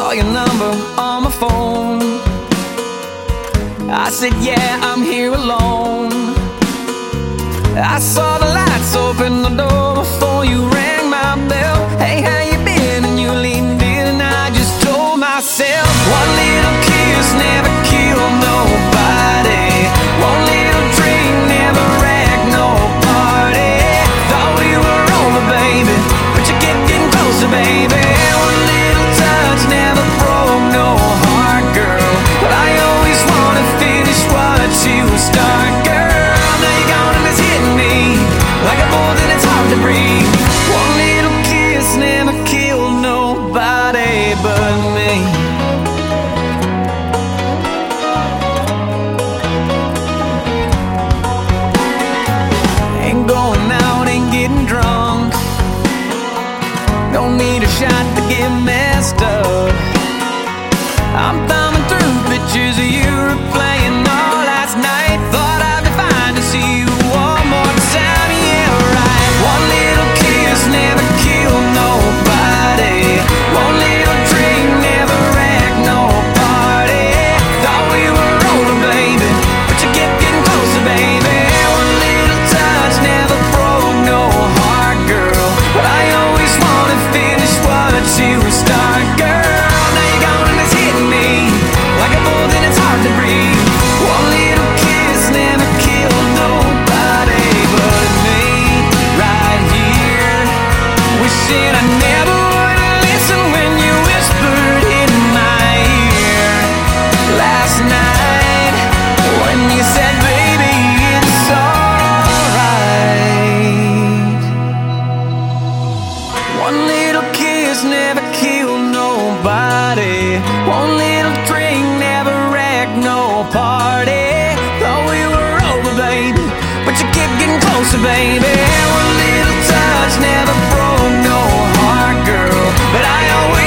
saw your number on my phone. I said, yeah, I'm here alone. I saw the lights open the door before you rang my bell. Hey, how you been? And you leaned in and I just told myself, one little kiss never killed nobody. One little drink never wrecked no party. Thought we were over, baby, but you kept getting closer, baby. One little touch never broke no heart, girl, but I always wanna finish what you start, girl. Now you're gone and it's hitting me like a bullet and it's hard to breathe. One little kiss never killed nobody but me. Ain't going out, ain't getting drunk. Don't need a shot to get messed up. I'm thumbing through pictures of you replaying all last night. Thought I'd be fine to see you one more time, yeah, right. One little kiss never killed nobody. One little drink never wrecked no party. Thought we were over, baby, but you kept getting closer, baby. One little touch never broke no heart, girl, but I always wanna finish what you start, girl. Now you're gone and it's hitting me like a bullet and it's hard to breathe. One little kiss never killed nobody but me. Right here, wishing I never would listen when you whispered in my ear last night when you said, baby, it's alright. One little kiss never killed nobody. One little drink never wrecked no party. Thought we were over, baby, but you kept getting closer, baby. One little touch never broke no heart, girl, but I always